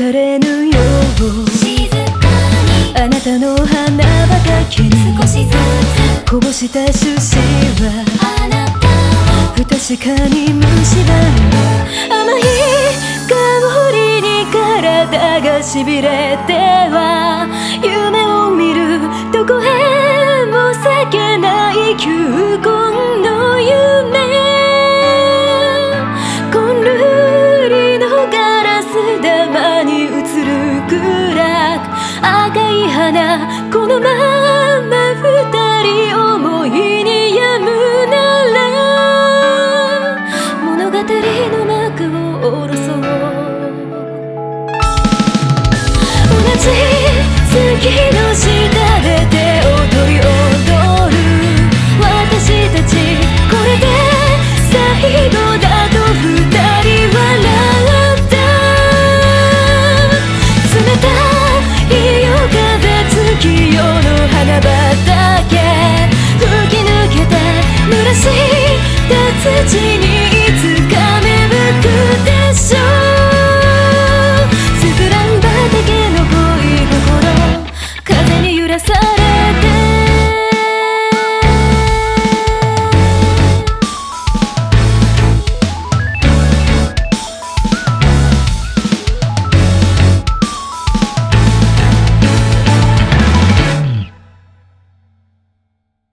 かれぬよう静かにあなたの花畑に少しずつこぼした種子はあなたを不確かに蝕む甘い香りに体がしびれては夢を見るどこへも咲けない球根の夢こんるりのガラス玉に映る暗く赤い花このまま二人思いにやむなら物語の幕を下ろそう同じ月の下で手を取り踊る私たちこれで最後だと